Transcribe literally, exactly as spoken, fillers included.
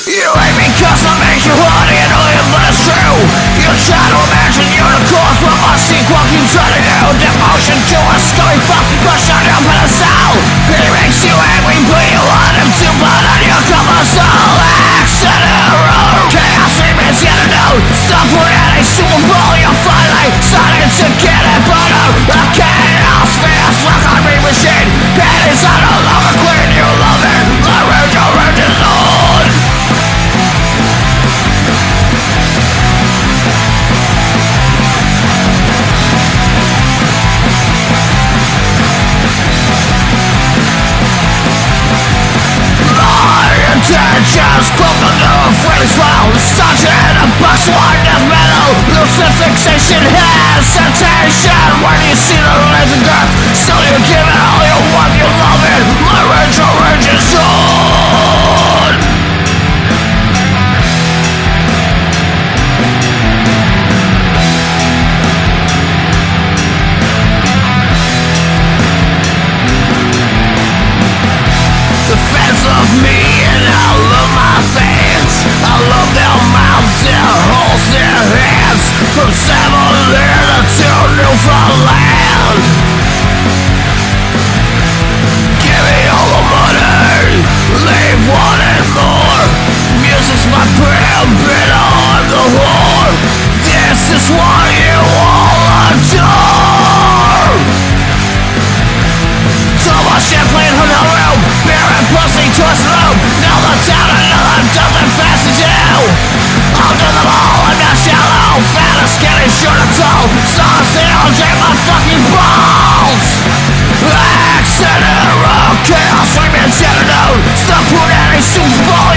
You hate me cause I make you honey and know it, but it's true. You try to imagine you're the cause, but my sequel keeps running you. Devotion to a scummy fuck, crush on your pedestal. He makes you angry, but you want him to, but on your cover soul. Accident road, chaos remains yet unknown. Stop putting a super ball, you're finally starting to get it, but a chaos fast like a ring machine. Panties are no longer clean, you love it. The rage, your rage is on. Intentions broken to a friendly smile. Starting a box one death metal. Lucid fixation, hesitation. When you see the light of death, still you give it all you want, you love it. My rage, your rage is on. The fans of me and all of my fans, I love their mouths, their holes, their hands. From Savannah to Newfoundland, give me all the money, leave wanting more. Music's my prayer, bitter on the whore. This is what you all adore. So much champagne, hotel room, beer and pussy to a room. Now the town, another dozen fast as you. I'll do them all, I'm not shallow. Fat and skinny, short and tall. Songs that I'll drain my fucking balls. Accident, road, chaos, remains yet unknown. Stop putting any super ball.